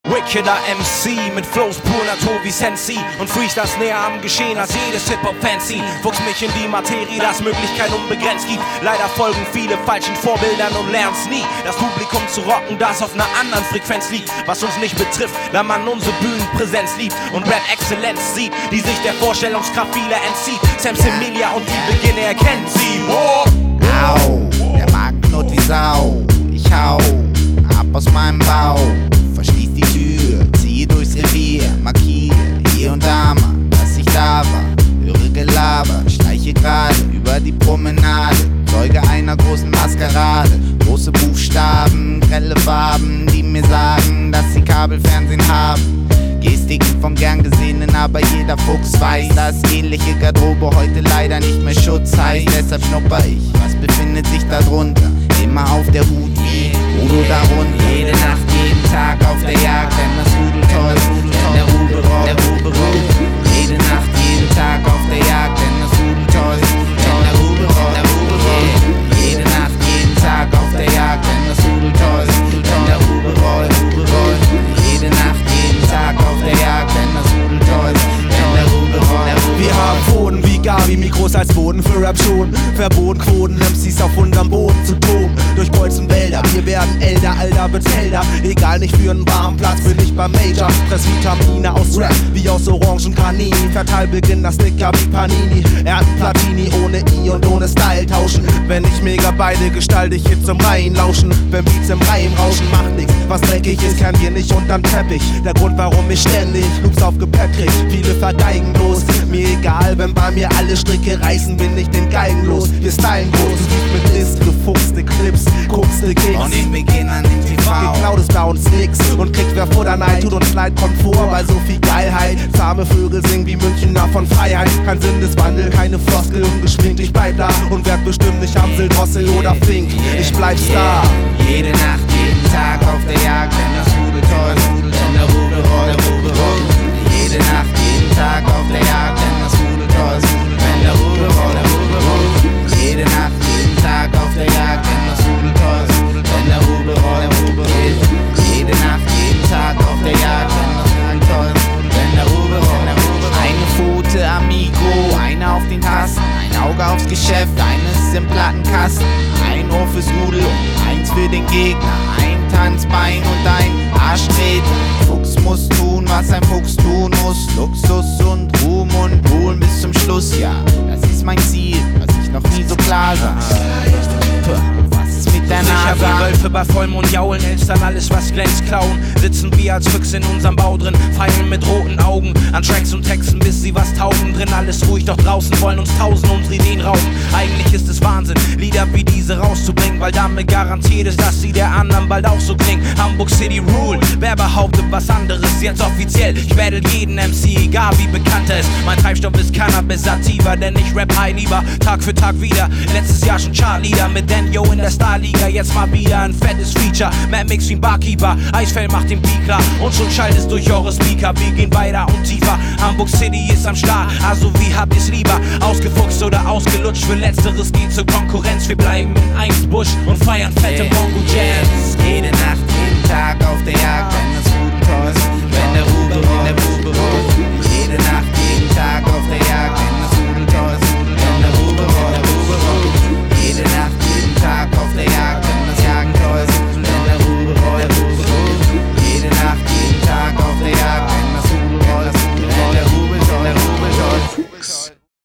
Wickeder MC mit Flows pur Natur wie Sensi und Freestyles näher am Geschehen als jedes Hip-Hop-Fancy. Fuchs mich in die Materie, das Möglichkeit unbegrenzt gibt. Leider folgen viele falschen Vorbildern und lernen's nie. Das Publikum zu rocken, das auf einer anderen Frequenz liegt. Was uns nicht betrifft, da man unsere Bühnenpräsenz liebt und Rap-Exzellenz sieht, die sich der Vorstellungskraft vieler entzieht. Sam Semilia und die Beginne erkennt sie. Au, der Magen knurrt wie Sau. Ich hau ab aus meinem Bauch. Verschließ die Tür, ziehe durchs Revier, markiere hier und da mal, dass ich da war. Höre Gelaber, schleiche gerade über die Promenade, Zeuge einer großen Maskerade. Große Buchstaben, grelle Farben, die mir sagen, dass sie Kabelfernsehen haben. Gestiken vom gern Gesehenen, aber jeder Fuchs weiß, dass ähnliche Garderobe heute leider nicht mehr Schutz heißt. Deshalb schnupper ich, was befindet sich da drunter? Immer auf der Hut wie Udo darunter. Jede Nacht, jeden Tag auf der Jagd, denn das Rudel toll, denn der Rube rollt. Jede Nacht, jeden Tag auf der Jagd, denn das Rudel toll, denn der Rube rollt. Jede Nacht, jeden Tag auf der Jagd, denn das Rudel toll, denn der Rube rollt. Jede Nacht, jeden Tag auf der Jagd, denn das Rudel toll, denn der Rube rollt. Wir haben Pfoten wie Gabi, Mikros als Boden für Rap schon. Verboten Quoten, MCs auf unterm Boden zu toben. Durch Kreuz und Wälder, wir werden älter, Alter wird helder. Egal, nicht für einen warmen Platz, bin ich beim Major. Fress Vitamine aus Rap, wie aus Orangen Canini. Verteil Beginner Sticker wie Panini. Ernten Platini, ohne I und ohne Style tauschen. Wenn ich mega beide gestalte, ich Hits im Reihen lauschen. Wenn Beats im Reim rauschen, macht nix. Was dreckig ist, kennen wir nicht unterm Teppich. Der Grund, warum ich ständig Loops auf Gepäck krieg. Viele vergeigen bloß, mir egal, wenn bei mir alle Stricke reißen, bin ich den Geigen los. Wir stylen groß, es gibt mit List, gefuchste Clips, guckste Kicks. Von den Beginnern im TV. Geklaut ist bei uns nix und kriegt wer Futter Neid, tut uns leid, kommt vor bei so viel Geilheit. Zahme Vögel singen wie Münchner von Freiheit. Kein Sinneswandel, keine Floskel, ungeschminkt, ich bleib da und werd bestimmt nicht Amsel, Drossel oder Fink. Ich bleib Star. Jede Nacht, jeden Tag auf der Jagd, denn das Rudel toll, denn der Rube rollt. Jede Nacht, jeden Tag auf der Jagd, denn das Rudel toll, wenn der Rube rollt. Jede Nacht, jeden Tag auf der Jagd, denn das Rudel toll, wenn der Rube rollt. Jede Nacht, jeden Tag auf der Jagd, denn das Rudel toll, wenn der Rube rollt. Eine Pfote am Mikro, eine auf den Tasten, ein Auge aufs Geschäft, eines im Plattenkasten, ein Ohr fürs Rudel und eins für den Gegner, ein Tanzbein und ein Arschtreter. Fuchs muss tun, was ein Fuchs tun muss. Luxus und Ruhm und Ruhen bis zum Schluss, ja, das ist mein Ziel, was ich noch nie so klar sah. Was ist mit der Nase? Sicher wie Wölfe bei Vollmond jaulen, Elstern alles was glänzt klauen. Sitzen wir als Füchse in unserem Bau drin, feilen mit roten Augen an Tracks und Texten, bis sie was taugen. Drin alles ruhig, doch draußen wollen uns tausend unsere Ideen rauben. Eigentlich ist es Wahnsinn, Lieder wie diese rauszubringen, weil damit garantiert ist, dass sie der anderen bald auch so klingen. Hamburg City Rule, wer behauptet was anderes, jetzt offiziell. Ich battle jeden MC, egal wie bekannt er ist. Mein Treibstoff ist Cannabis Sativa, denn ich rap high lieber, Tag für Tag wieder. Letztes Jahr schon Chartleader mit Daniel in der Starliga, jetzt mal wieder ein fettes Feature. Mad Mix wie ein Barkeeper, Eisfeld macht den Beat klar und schon schallt es durch eure Speaker. Wir gehen weiter und tiefer, Hamburg City ist am Start, also wie habt ihr's lieber? Ausgefuchst oder ausgelutscht, für Letzteres geht zur Konkurrenz. Wir bleiben in Eins Busch und feiern fette Bongo Jams. Jede Nacht, jeden Tag auf der Jagd, denn